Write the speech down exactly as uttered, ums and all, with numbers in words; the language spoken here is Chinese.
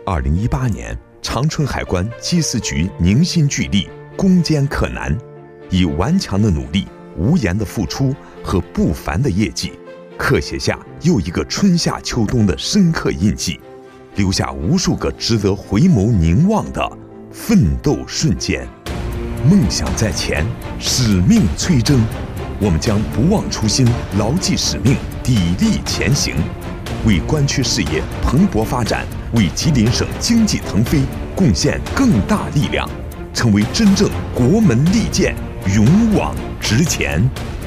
二零一八年，长春海关缉私局凝心聚力，攻坚克难，以顽强的努力、无言的付出和不凡的业绩，刻写下又一个春夏秋冬的深刻印记，留下无数个值得回眸凝望的奋斗瞬间。梦想在前，使命催征，我们将不忘初心，牢记使命，砥砺前行，为关区事业蓬勃发展，为吉林省经济腾飞贡献更大力量，成为真正国门利剑，勇往直前。